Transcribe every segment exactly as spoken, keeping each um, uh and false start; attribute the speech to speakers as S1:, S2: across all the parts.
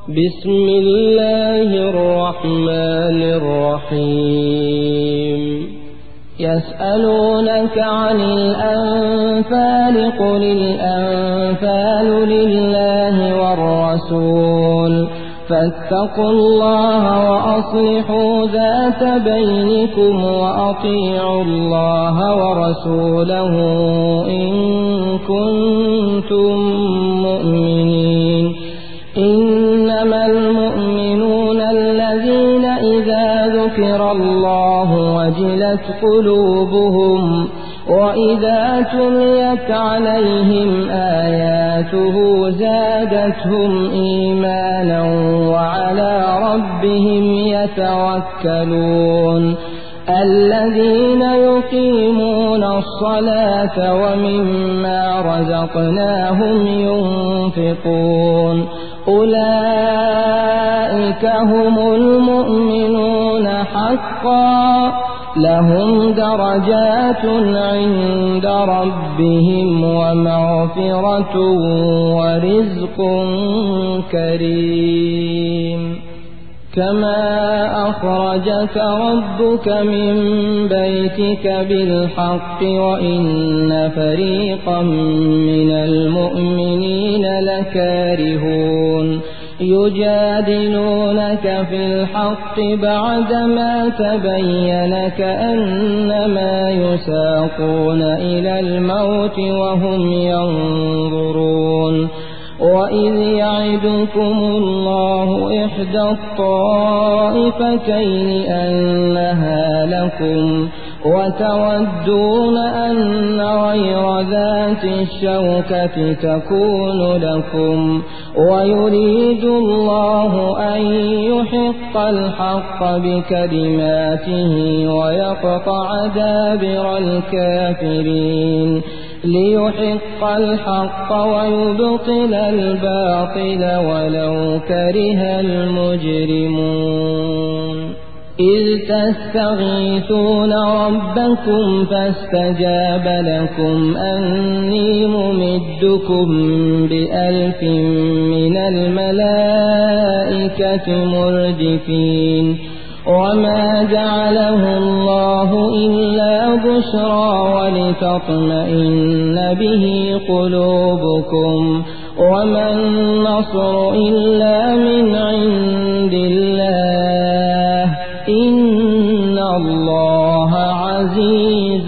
S1: بسم الله الرحمن الرحيم يسألونك عن الأنفال قل الأنفال لله والرسول فاتقوا الله وأصلحوا ذات بينكم وأطيعوا الله ورسوله إن كنتم مؤمنين إنما المؤمنون الذين إذا ذكر الله وجلت قلوبهم وإذا تليت عليهم آياته زادتهم إيمانا وعلى ربهم يتوكلون الذين يقيمون الصلاة ومما رزقناهم ينفقون أولئك هم المؤمنون حقا لهم درجات عند ربهم ومغفرة ورزق كريم كما أخرجك ربك من بيتك بالحق وإن فريقا من المؤمنين لكارهون يجادلونك في الحق بعدما تبين كأنما يساقون إلى الموت وهم ينظرون وإذ يعدكم الله إحدى الطائفتين أنها لكم وتودون أن غير ذات الشوكة تكون لكم ويريد الله أن يحق الحق بكلماته ويقطع دابر الكافرين ليحق الحق ويبطل الباطل ولو كره المجرمون إذ تستغيثون ربكم فاستجاب لكم أني ممدكم بألف من الملائكة مردفين وما جعله الله إلا بشرى ولتطمئن به قلوبكم وما النصر إلا من عند الله إن الله عزيز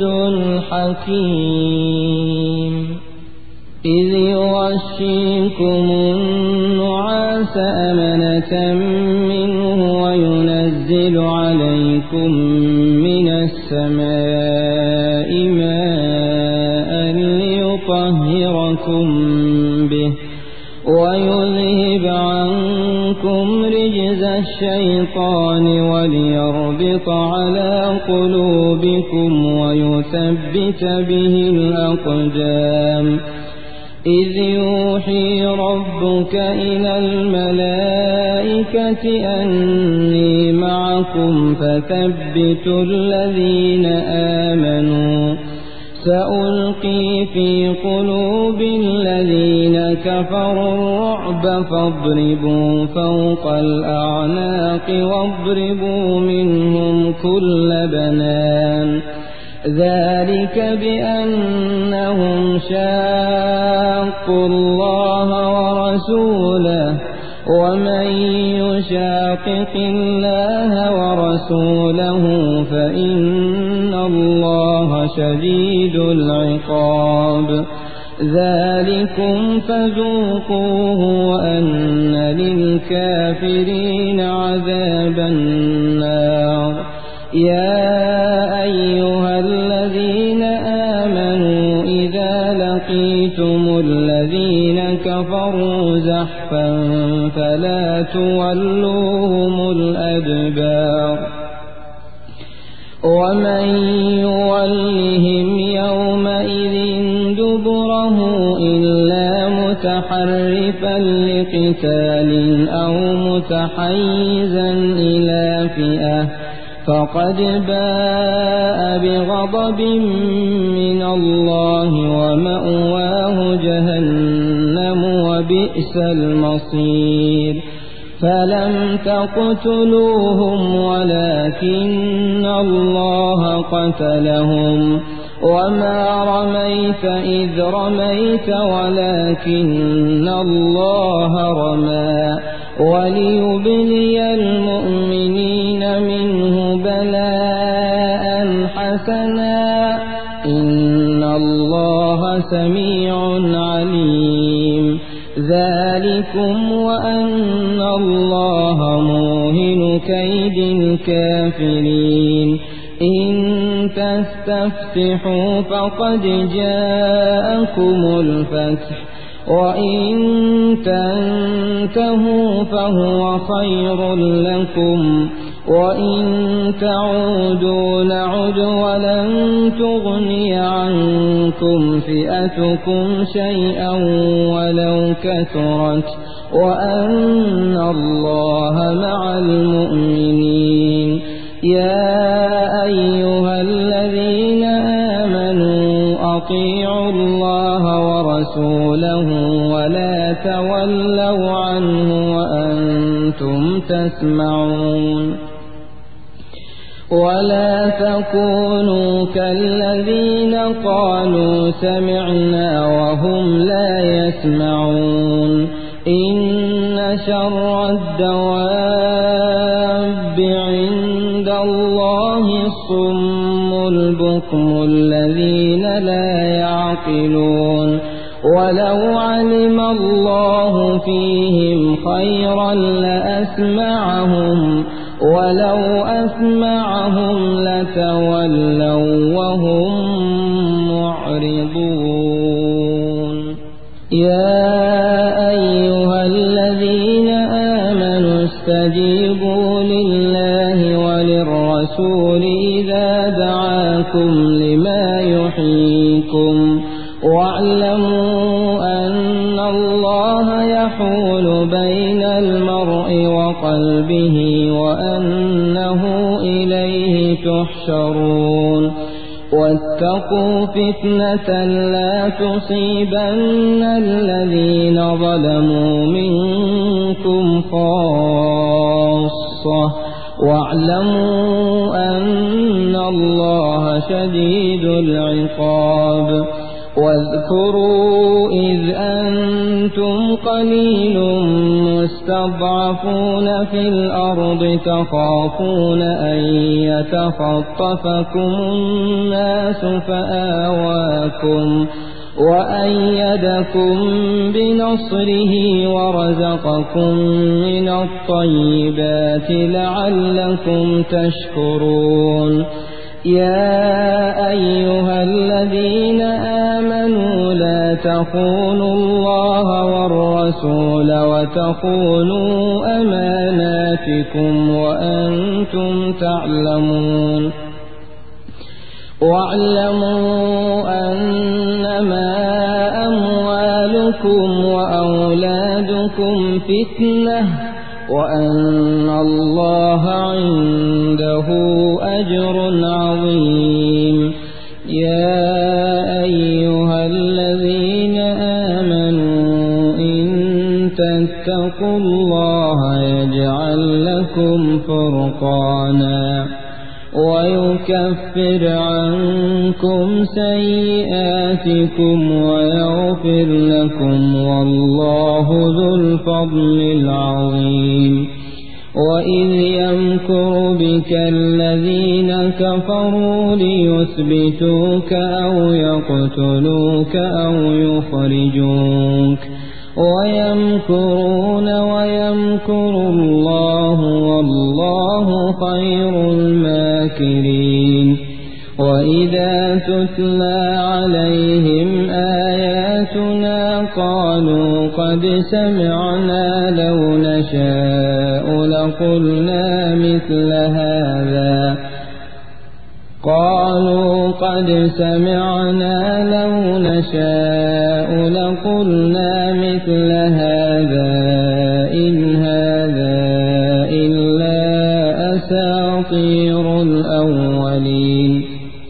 S1: حكيم إذ يغشيكم النعاس أمنة منه وينزل عليكم من السماء ماء ليطهركم به ويذهب عنكم رجز الشيطان وليربط على قلوبكم ويثبت به الأقدام إذ يوحي ربك إلى الملائكة أني معكم فثبتوا الذين آمنوا سألقي في قلوب الذين كفروا الرعب فاضربوا فوق الأعناق واضربوا منهم كل بنان ذلك بأنهم شاقوا الله ورسوله ومن يشاقق الله ورسوله فإن الله شديد العقاب ذلكم فذوقوه وأن للكافرين عذاب النار يا أيها الذين آمنوا إذا لقيتم الذين كفروا زحفا فلا تولوهم الأدبار ومن يولهم يومئذ دبره إلا متحرفا لقتال أو متحيزا إلى فئة فقد باء بغضب من الله ومأواه جهنم وبئس المصير فلم تقتلوهم ولكن الله قتلهم وما رميت إذ رميت ولكن الله رمى وليبلي المؤمنين منه بلاء حسنا إن الله سميع عليم ذلكم وأن الله موهن كيد الكافرين إن تستفتحوا فقد جاءكم الفتح وإن تنتهوا فهو خير لكم وإن تعودوا نعد ولن تغني عنكم فئتكم شيئا ولو كثرت وأن الله مع المؤمنين يا أيها الذين آمنوا أطيعوا الله ورسوله ولا تولوا عنه وأنتم تسمعون ولا تكونوا كالذين قالوا سمعنا وهم لا يسمعون إن شر الدواب عند الله الصم البكم الذين لا يعقلون ولو علم الله فيهم خيرا لأسمعهم ولو أسمعهم لتولوا وهم معرضون يا أيها الذين آمنوا استجيبوا لله وللرسول إذا دعاكم لما يحييكم واعلموا أن الله يحول بين المرء وقلبه وأنه إليه تحشرون واتقوا فتنة لا تصيبن الذين ظلموا منكم خاصة واعلموا أن الله شديد العقاب واذكروا إذ أنتم قليل مستضعفون في الأرض تخافون أن يتخطفكم الناس فآواكم وأيدكم بنصره ورزقكم من الطيبات لعلكم تشكرون يا أيها الذين آمنوا لا تخونوا الله والرسول وتخونوا أماناتكم وأنتم تعلمون واعلموا أنما أموالكم وأولادكم فتنة وأن الله عنده أجر عظيم يا أيها الذين آمنوا إن تتقوا الله يجعل لكم فرقانا ويكفر عنكم سيئاتكم ويغفر لكم والله ذو الفضل العظيم وإذ يمكر بك الذين كفروا ليثبتوك أو يقتلوك أو يخرجوك ويمكرون ويمكر الله والله خير الماكرين وإذا تتلى عليهم آياتنا قالوا قد سمعنا لو نشاء لقلنا مثل هذا قالوا قد سمعنا لو نشاء لقلنا مثل هذا إن هذا إلا أساطير الأولين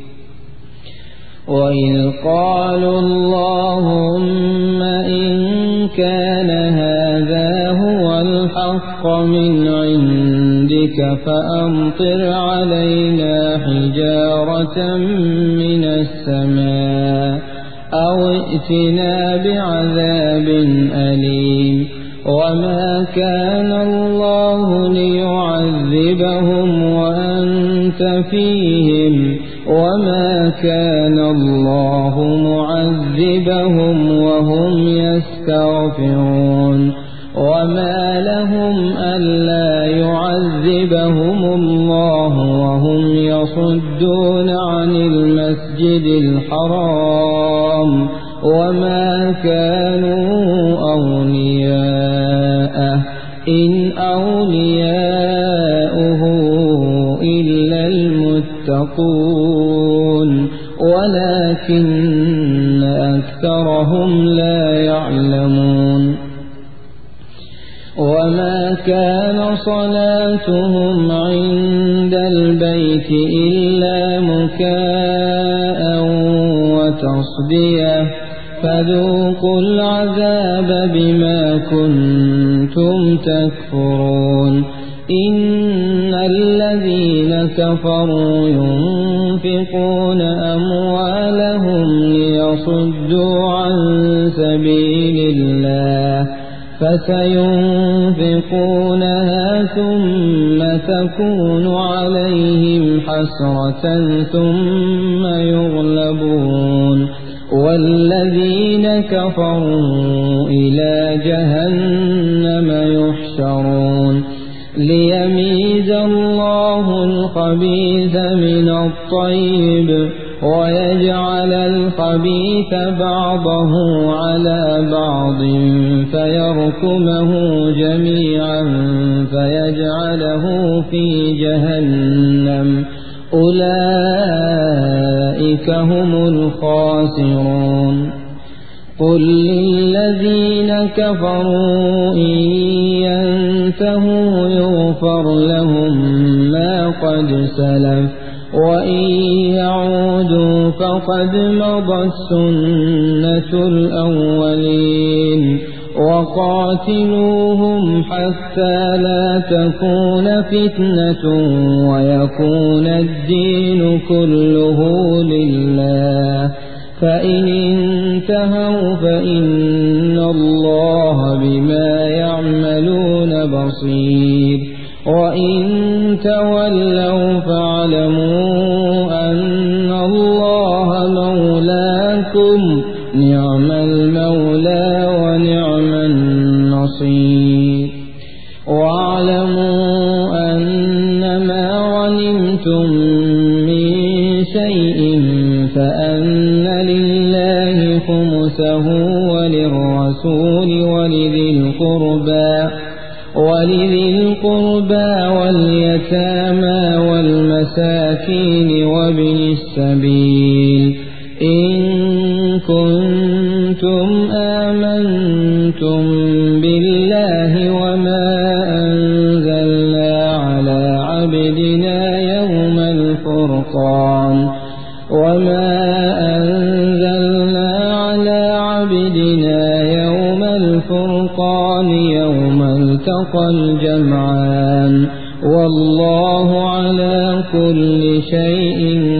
S1: وإذ قالوا اللهم إن كان هذا هو الحق الحق من عندك فأمطر علينا حجارة من السماء أو ائتنا بعذاب أليم وما كان الله ليعذبهم وأنت فيهم وما كان الله معذبهم وهم يستغفرون وما لهم ألا يعذبهم الله وهم يصدون عن المسجد الحرام وما كانوا أولياءه إن أولياؤه إلا المتقون ولكن أكثرهم لا يعلمون وما كان صلاتهم عند البيت إلا مكاء وتصدية فذوقوا العذاب بما كنتم تكفرون إن الذين كفروا ينفقون أموالهم ليصدوا عن سبيل الله فسينفقونها ثم تكون عليهم حسرة ثم يغلبون والذين كفروا إلى جهنم يحشرون ليميز الله الخبيث من الطيب ويجعل الخبيث بعضه على بعض فيركمه جميعا فيجعله في جهنم أولئك هم الخاسرون قل للذين كفروا إن ينتهوا يغفر لهم ما قد سلف وإن يعودوا فقد مضت سنة الأولين وقاتلوهم حتى لا تكون فتنة ويكون الدين كله لله فإن انتهوا فإن الله بما يعملون بصير وإن تولوا فاعلموا أن الله مولاكم نعم المولى ونعم النصير واعلموا أنما غنمتم من شيء فأن لله خمسه وللرسول ولذي القربى ولذي القربى واليتامى والمساكين وابن السبيل إن كنتم آمنتم بالله وما أنزلنا على عبدنا يوم الفرقان وما أنزلنا على عبدنا يوم الفرقان يوم التقى الجمعان والله على كل شيء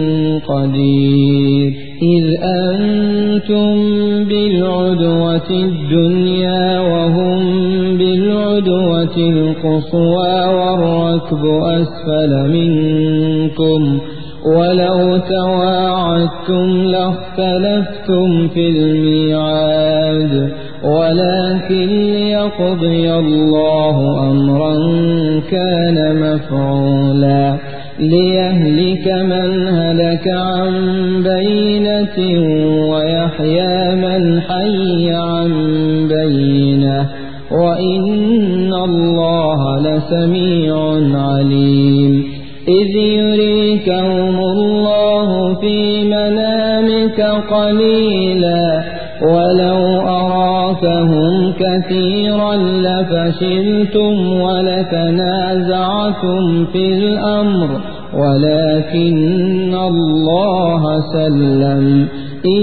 S1: قدير إذ أنتم بالعدوة الدنيا وهم بالعدوة القصوى والركب أسفل منكم ولو تواعدتم لاختلفتم في الميعاد ولكن ليقضي الله أمرا كان مفعولا ليهلك من هلك عن بينة ويحيى من حي عن بينة وإن الله لسميع عليم إذ يريكهم الله في منامك قليلا ولو أراكهم كثيرا لفشلتم ولتنازعتم في الأمر ولكن الله سلم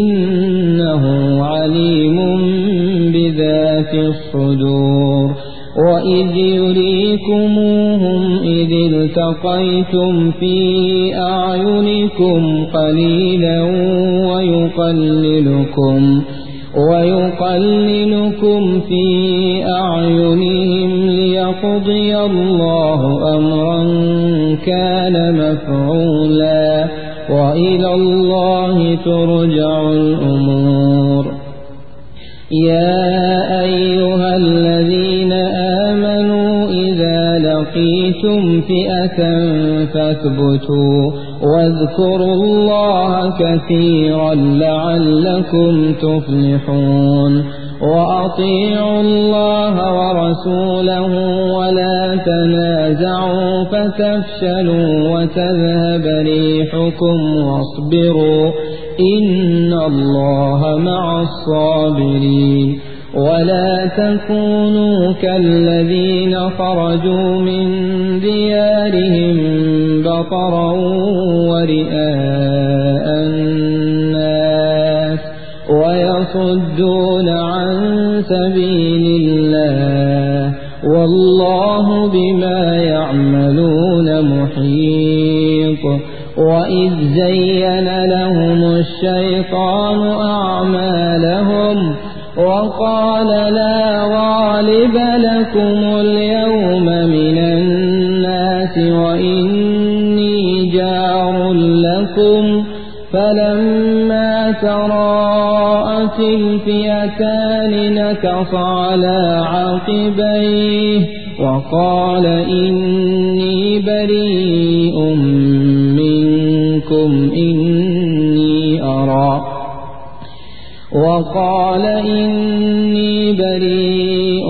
S1: إنه عليم بذات الصدور وإذ يريكموهم إذ التقيتم في أعينكم قليلا ويقللكم ويقللكم في أعينهم ليقضي الله أمرا كان مفعولا وإلى الله ترجع الأمور. يا أيها الذين آمنوا إذا لقيتم فئة فاثبتوا واذكروا الله كثيرا لعلكم تفلحون. وأطيعوا الله ورسوله ولا تنازعوا فتفشلوا وتذهب ريحكم واصبروا إن الله مع الصابرين. ولا تكونوا كالذين خرجوا من ديارهم بطرا ورئاء الناس ويصدون عن سبيل الله والله بما يعملون محيط. وإذ زين لهم الشيطان أعمالهم وقال لا غالب لكم اليوم من الناس وإني جار لكم فلما تراءت الفئتان نكص على عقبيه وقال إني بريء منكم إني أرى وقال إني بريء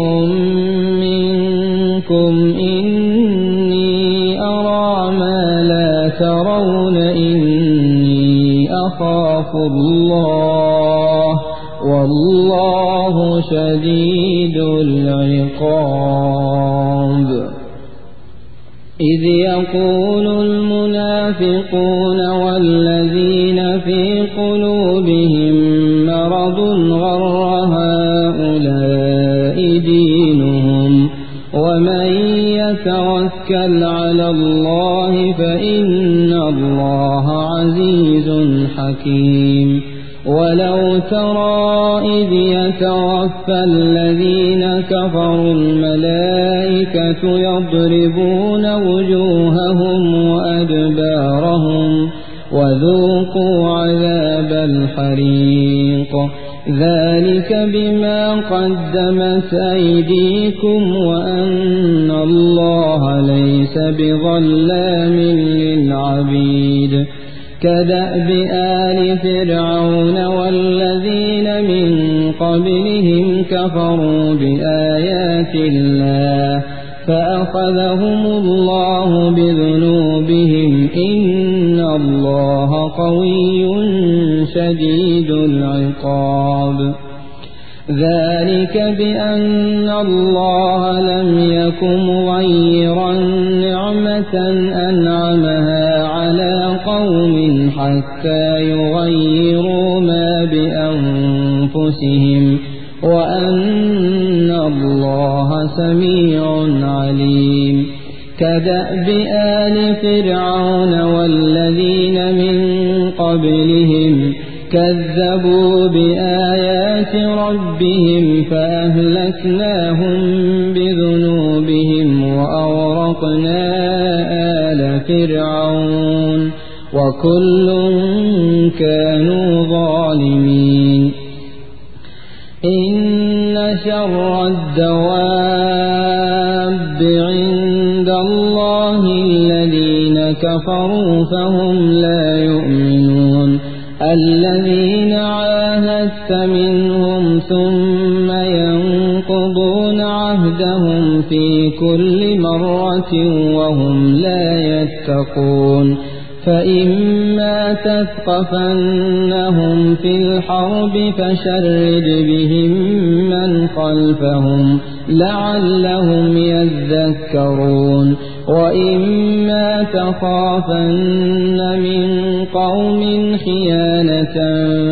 S1: منكم إني أرى ما لا ترون إني أخاف الله والله شديد العقاب. إذ يقول المنافقون والذين في قلوبهم مرض غر هؤلاء دينهم ومن يتوكل على الله فإن الله عزيز حكيم. ولو ترى إذ يتوفى الذين كفروا الملائكة يضربون وجوههم وأدبارهم وذوقوا عذاب الحريق ذلك بما قدمت أيديكم وأن الله ليس بظلام للعبيد. كدأب آل فرعون والذين من قبلهم كفروا بآيات الله فأخذهم الله بذنوبهم إن الله قوي شديد العقاب. ذلك بأن الله لم يكن مغيرا نعمة أنعمها على قوم حتى يغيروا ما بأنفسهم وأن الله سميع عليم. كدأب آل فرعون والذين من قبلهم كذبوا بآيات ربهم فأهلكناهم بذنوبهم وأغرقنا آل فرعون وكل كانوا ظالمين. إن شر الدواب عند الله الذين كفروا فهم لا يؤمنون الذين عاهدت منهم ثم ينقضون عهدهم في كل مرة وهم لا يتقون. فإما تثقفنهم في الحرب فشرد بهم من خلفهم لعلهم يذكرون. وإما تخافن من قوم خيانة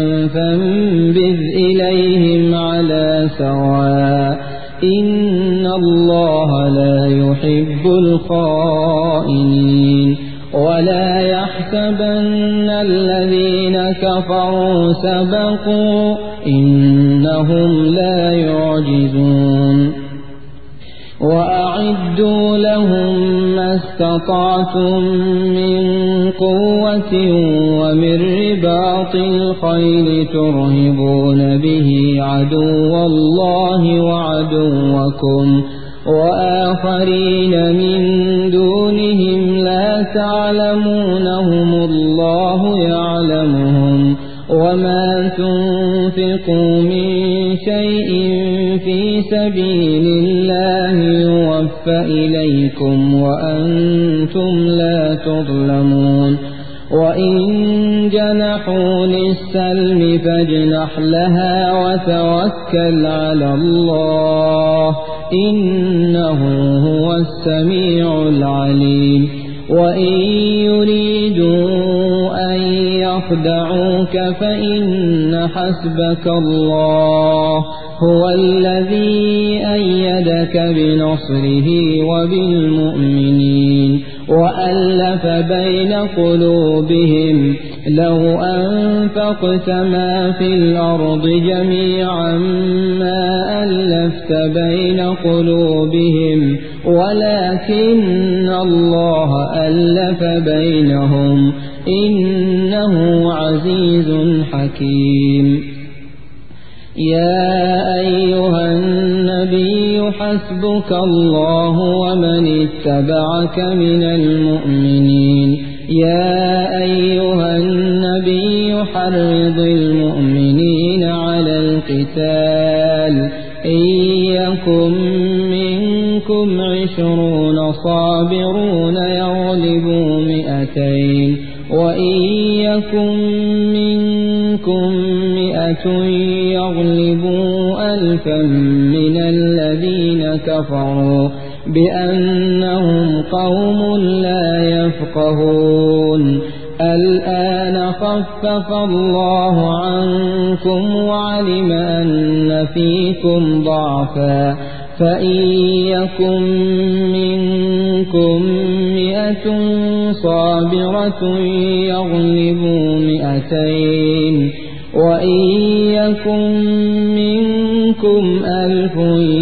S1: فانبذ إليهم على سواء إن الله لا يحب الخائنين ولا يحسبن الذين كفروا سبقوا إنهم لا يعجزون وأعدوا لهم ما استطعتم من قوة ومن رباط الخيل ترهبون به عدو الله وعدوكم وآخرين من دونهم لا تعلمونهم الله يعلمهم وما تنفقوا من شيء في سبيل الله يوفى إليكم وأنتم لا تظلمون وإن جنحوا للسلم فاجنح لها وتوكل على الله إنه هو السميع العليم وإن يريدوا أن يخدعوك فإن حسبك الله هو الذي أيدك بنصره وبالمؤمنين وألف بين قلوبهم لو أنفقت ما في الأرض جميعا ما ألفت بين قلوبهم ولكن الله ألف بينهم إنه عزيز حكيم يا أيها النبي حسبك الله ومن اتبعك من المؤمنين يا أيها النبي حرض المؤمنين على القتال إن يكن منكم عشرون صابرون يغلبوا مئتين وإن يكن منكم مئة يغلبوا ألفا من الذين كفروا بأنهم قوم لا يفقهون الآن خفف الله عنكم وعلم أن فيكم ضعفا فإن يكن منكم مئة صابرة يغلبوا مئتين وإن يكن منكم ألف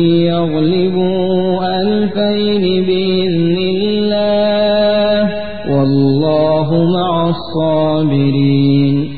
S1: يغلبوا ألفين بإذن الله والله مع الصابرين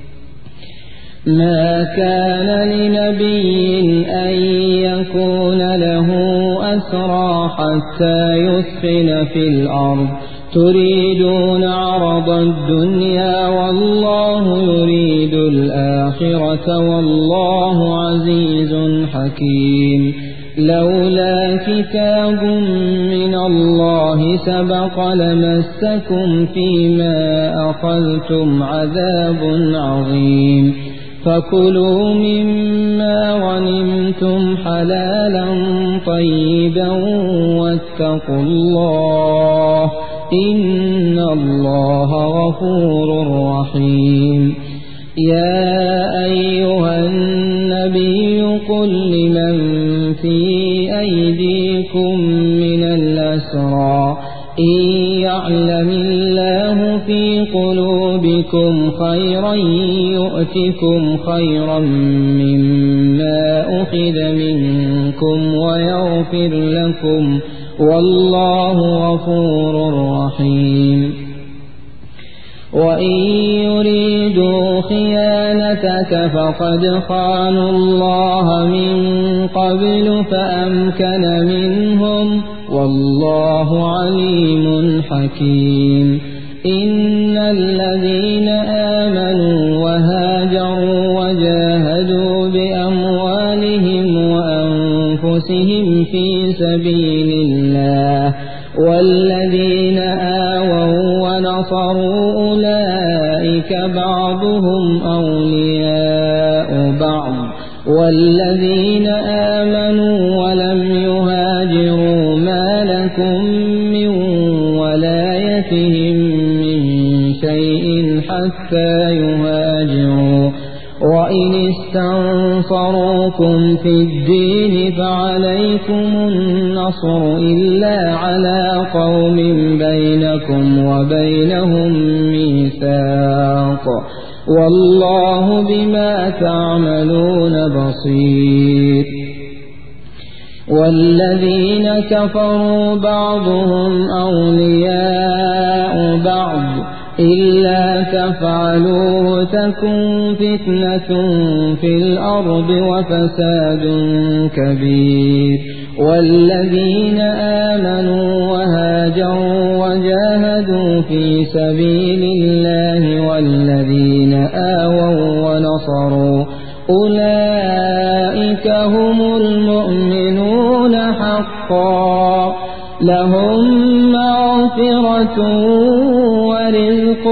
S1: ما كان لنبي أن يكون له أسرى حتى يثخن في الأرض تريدون عرض الدنيا والله يريد الآخرة والله عزيز حكيم لولا كتاب من الله سبق لمسكم فيما أخذتم عذاب عظيم فكلوا مما غنمتم حلالا طيبا واتقوا الله إن الله غفور رحيم يا أيها النبي قل لمن في أيديكم من الأسرى إن يعلم الله في قلوبكم خيرا يؤتكم خيرا مما أخذ منكم ويغفر لكم والله غفور رحيم وإن يريدوا خيانتك فقد خانوا الله من قبل فأمكن منهم والله عليم حكيم إن الذين آمنوا وهاجروا وجاهدوا بأموالهم وأنفسهم في سبيل الله والذين آووا ونصروا أولئك بعضهم أولياء بعض والذين آمنوا ولم يهاجروا ما لكم من ولايتهم من شيء حتى يهاجروا وإن استنصروكم في الدين فعليكم النصر إلا على قوم بينكم وبينهم ميثاق والله بما تعملون بصير والذين كفروا بعضهم أولياء بعض إلا تفعلوه تكن فتنة في الأرض وفساد كبير والذين آمنوا وهاجروا وجاهدوا في سبيل الله والذين آووا ونصروا أولئك هم المؤمنون حقا لهم مغفرة ورزق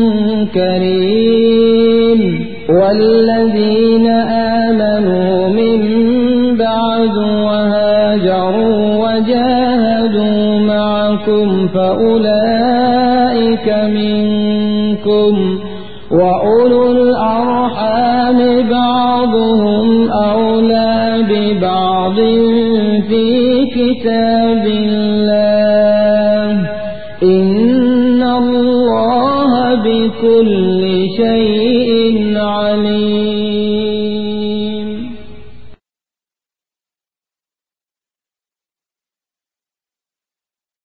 S1: كريم والذين آمنوا من بعد وهاجروا وجاهدوا معكم فأولئك منكم وأولو الأرحام بعضهم أولى ببعض في كتاب الله إن الله بكل شيء عليم.